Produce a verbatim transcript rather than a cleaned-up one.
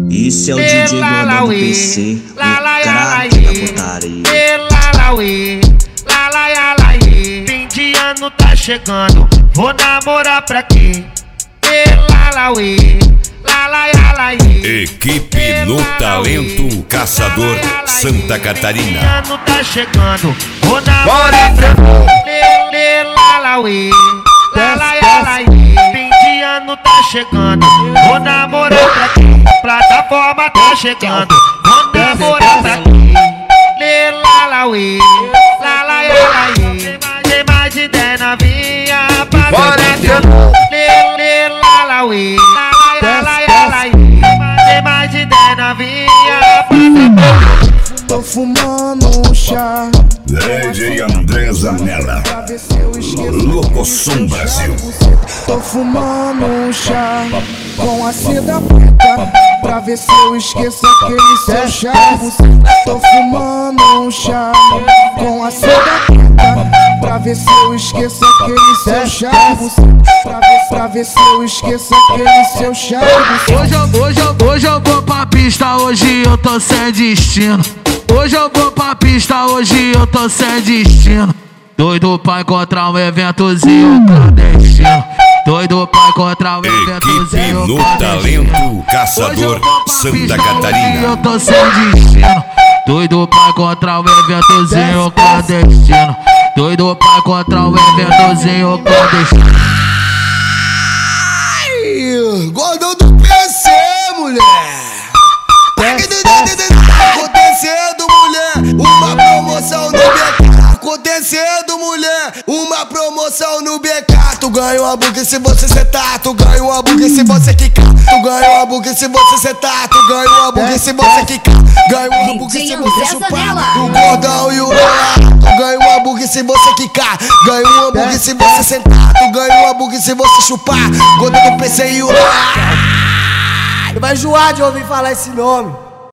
Esse é o D J Gordão do P C, o craque da putaria. Fim de ano tá chegando, vou namorar pra quê? Equipe no Talento Caçador Santa Catarina. Fim de ano tá chegando, vou namorar pra quê? Fim de ano tá chegando, vou namorar pra quê? Plataforma tá chegando, vou namorar pra quê? Tem mais de dez novinha pra ver. Tem mais de dez novinha pra ver. Tô fumando um chá. D J André Zanella, Locosom Brasil. Tô fumando um chá com a seda preta, pra ver se eu esqueço aquele seu charme. Tô fumando um chá com a seda preta, pra ver se eu esqueço aquele seu charme. Pra ver, pra ver se eu esqueço aquele seu charme. Hoje eu, hoje eu, hoje eu vou pra pista, hoje eu tô sem destino. Hoje eu vou pra pista, hoje eu tô sem destino. Doido pra encontrar um eventozinho clandestino. Doido pra encontrar um eventozinho Equipe no Talento Caçador Santa Catarina. Eu tô sem destino. Doido pra encontrar um eventozinho clandestino. Doido pra encontrar um eventozinho clandestino. Gordão do P C, mulher. Acontecendo, mulher, uma promoção no B K. Acontecendo, mulher, uma promoção no B K. Tu ganha uma bug se você sentar, tu ganha uma bug se você quicar. Tu ganha uma bug se você sentar, tu ganha uma bug se você quicar. Ganha uma bug se você chupar o gordão e o rolar. Tu ganha uma bug se você quicar. Ganha uma bug se você sentar, tu ganha uma bug se você chupar. Gordão do P C e o rolar. Vai enjoar de ouvir falar esse nome.